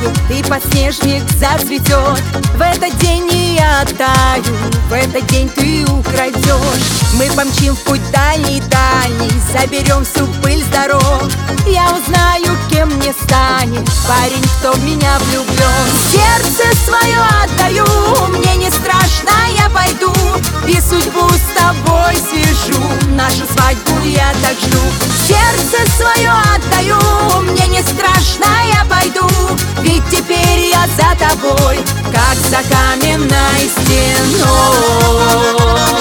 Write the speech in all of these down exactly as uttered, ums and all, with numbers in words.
и подснежник зацветет. В этот день не я оттаю, в этот день ты украдешь. Мы помчим в путь дальний-дальний, заберем всю пыль с дорог. Я узнаю, кем мне станет парень, кто в меня влюблен. Сердце свое отдаю, мне не страшно, я пойду и судьбу с тобой свяжу. Нашу свадьбу я так жду. Сердце свое отдаю, мне не страшно, я пойду, ведь теперь я за тобой, как за каменной стеной.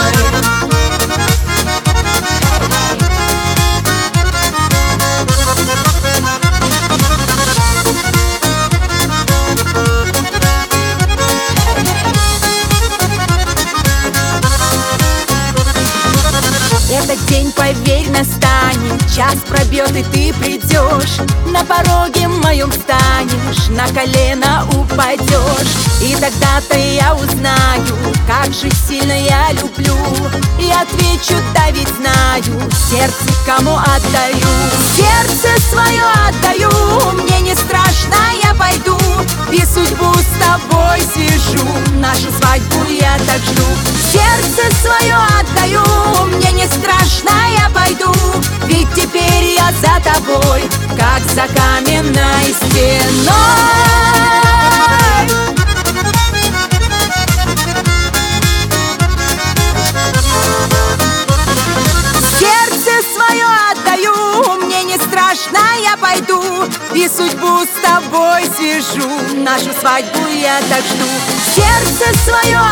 Этот день, поверь, настанет, час пробьет, и ты придешь. На пороге моем встанешь, на колено упадешь. И тогда-то я узнаю, как же сильно я люблю. И отвечу, да ведь знаю, сердце кому отдаю. Сердце свое отдаю, мне не страшно, я пойду и судьбу с тобой свяжу. Нашу свадьбу я так жду. Сердце свое отдаю, мне не страшно, я пойду, ведь теперь я за тобой, как за каменной стеной. Сердце свое отдаю, мне не страшно, я пойду и судьбу с тобой свяжу. Нашу свадьбу я так жду. Сердце свое